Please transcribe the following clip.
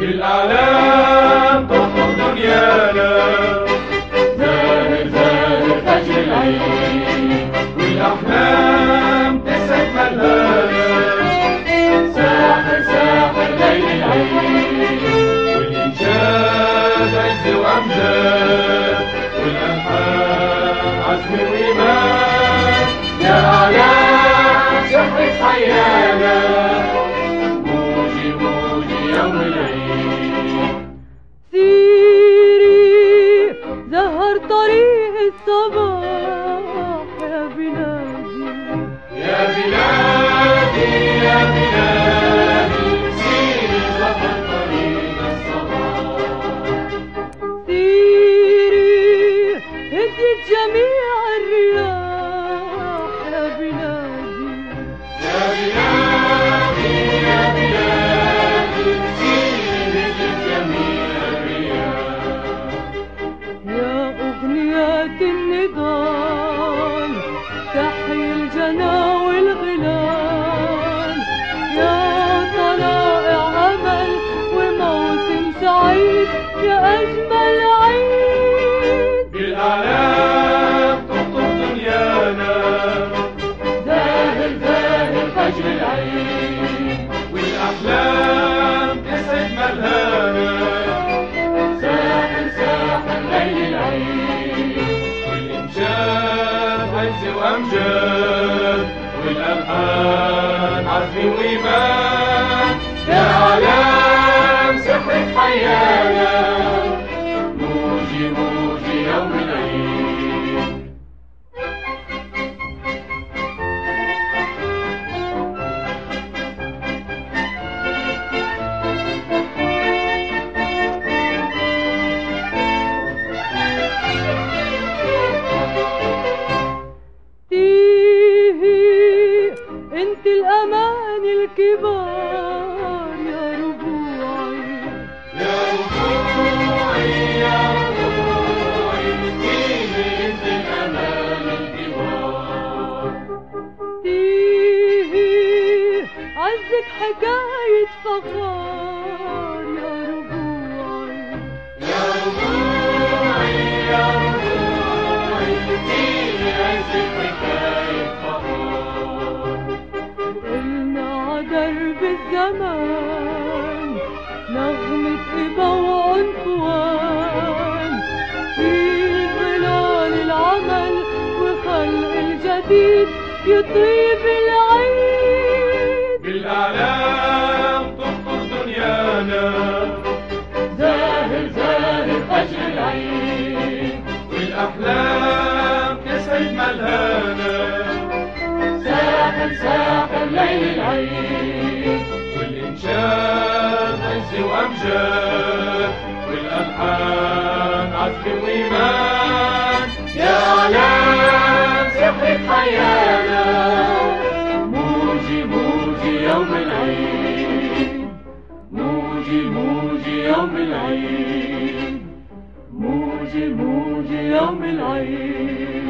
بالأعلام تحفر دنيانا، زاهر زاهر فجر العيد، والأحلام تسعد ملهانا، ساحر ساحر ليل العيد، والإنشاد عز وأمجاد، والألحان عزم وإيمان، يا أعلام سحرك حيانا، موجي موجي يوم العيد. سيري زهر طريق الصباح يا بلادي، يا بلادي يا بلادي، سيري زهر طريق الصباح، سيري هديت جميع الرياح يا بلادي، يا بلادي يا بلادي، سيري هديت جميع الرياح، يا أغنيات النضال تحيي الجنى والغلال، يا طلائع أمل وموسم سعيد، يا أجمل عيد. بالأعلام تخطر دنيانا، زاهر زاهر فجر العيد، والأحلام تسعد ملهانا، ساحر ساحر ليل العيد، والإنشاد عز وأمجاد، والألحان عزم وإيمان، يا أعلام سحرك حيانا، موجي موجي يوم العيد. انت الأمان الكبار يا ربوعي، يا ربوعي يا ربوعي، فيني انت الأمان الكبار، تيهي عزك حكاية فخار يا ربوعي، يا ربوعي يا ربوعي، فيني عزك حكاية فخار، إلنا عدرب الزمان نغمة إبا وعنفوان، في ظلال العمل وخلق الجديد يطيب العيد. بالأعلام تخطر دنيانا، زاهر زاهر فجر العيد، والأحلام تسعد ملهانا، ساحر ساحر ليل العيد، والإنشاد عز وأمجاد، والألحان عزم وإيمان، يا أعلام سحرك حيانا، موجي موجي يوم العيد، موجي موجي يوم العيد، موجي موجي يوم العيد.